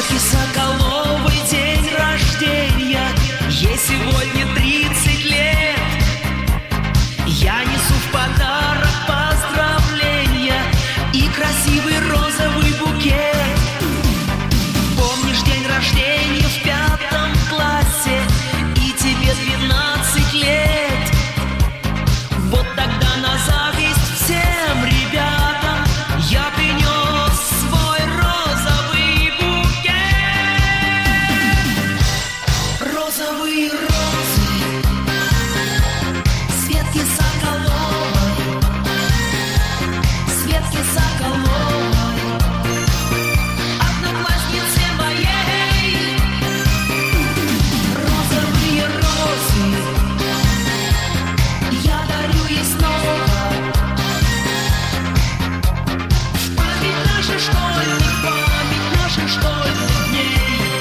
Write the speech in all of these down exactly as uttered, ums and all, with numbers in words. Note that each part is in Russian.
Светке Соколовой день рождения, ей сегодня тридцать лет. Я несу в подарок поздравления и красивый розовый букет. Помнишь день рождения в пятом классе, и тебе двенадцать лет? Вот тогда на зависть всем ребятам я принес свой розовый букет. Розовые розы Светке Соколовой, Светке Соколовой, однокласснице моей. Розовые розы я дарю ей снова, в память наших школьных, память наших школьных дней.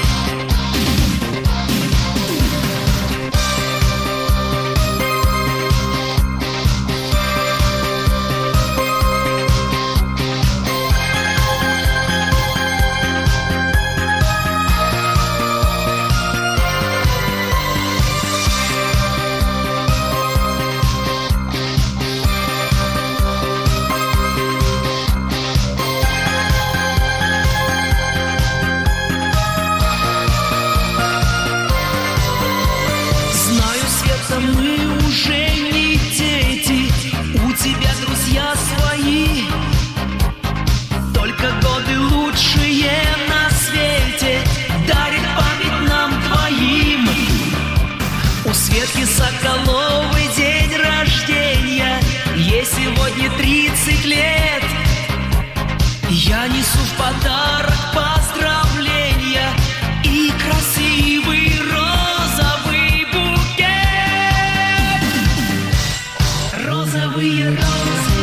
Знаю, Света, мы уже не дети, у тебя друзья свои, только годы лучшие на свете дарит память нам двоим. У Светки Соколовой день рождения, ей сегодня тридцать лет. Я несу в подарок поздравления и красивый розовый букет. Розовые розы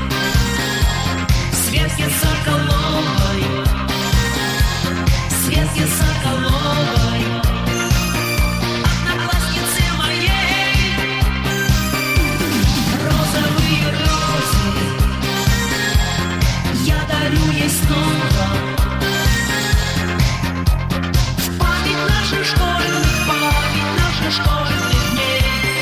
Светке Соколовой, Светке Соколовой, однокласснице моей. Розовые розы я дарю ей снова, в память наших школьных, память наших школьных дней.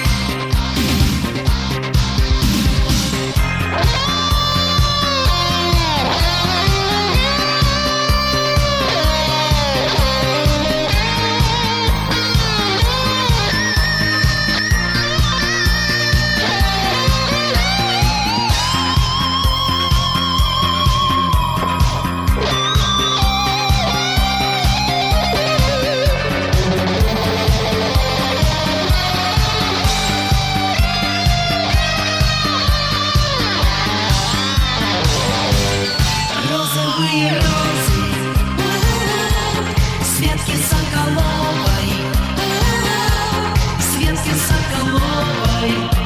Розовые розы Светке Соколовой, Светке Соколовой.